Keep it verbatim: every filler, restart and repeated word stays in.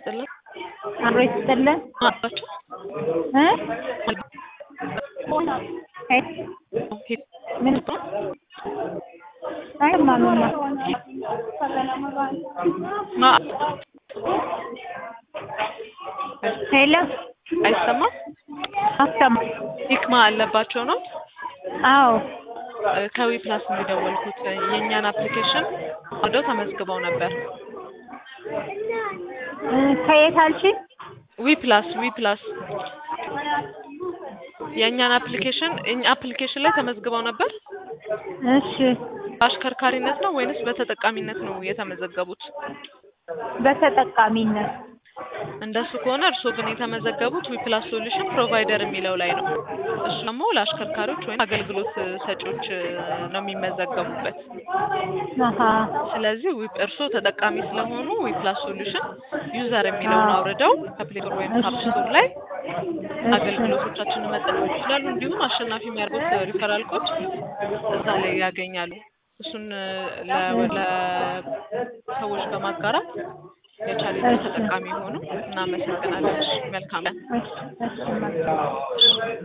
ይስጥልን። አብሮ ይስጥልን አባችሁ እ አይ ምን አይ ማማ ማ ሄሎ አይሰማም? አሰማ ሂክማ አለባቸው ነው። አዎ ከዊ ፕላስ እንደደወልኩት የኛን አፕሊኬሽን ወደው ተመዝግበው ነበር። ከየት አልሽ? ዊ ፕላስ ዊ ፕላስ የኛን አፕሊኬሽን እኛ አፕሊኬሽን ላይ ተመዝግበው ነበር። እሺ አሽከርካሪነት ነው ወይንስ በተጠቃሚነት ነው የተመዘገቡት? በተጠቃሚነት። እንደሱ ከሆነ እርሶ ግን የተመዘገቡት ዊ ፕላስ ሶሉሽን ፕሮቫይደር የሚለው ላይ ነው። እሱ ደግሞ ለአሽከርካሪዎች ወይም አገልግሎት ሰጪዎች ነው የሚመዘገቡበት። አሃ ስለዚህ እርሶ ተጠቃሚ ስለሆኑ ዊ ፕላስ ሶሉሽን ዩዘር የሚለውን አውርደው ከፕሌይ ስቶር ወይም ከአፕ ስቶር ላይ አገልግሎቶቻችንን መጠቀም ይችላሉ። እንዲሁም አሸናፊ የሚያደርጉት ሪፈራል ኮድ እዛ ላይ ያገኛሉ። እሱን ለሰዎች በማጋራት የቻሌንጅ ተጠቃሚ ሆኑ። እናመሰግናለን። መልካም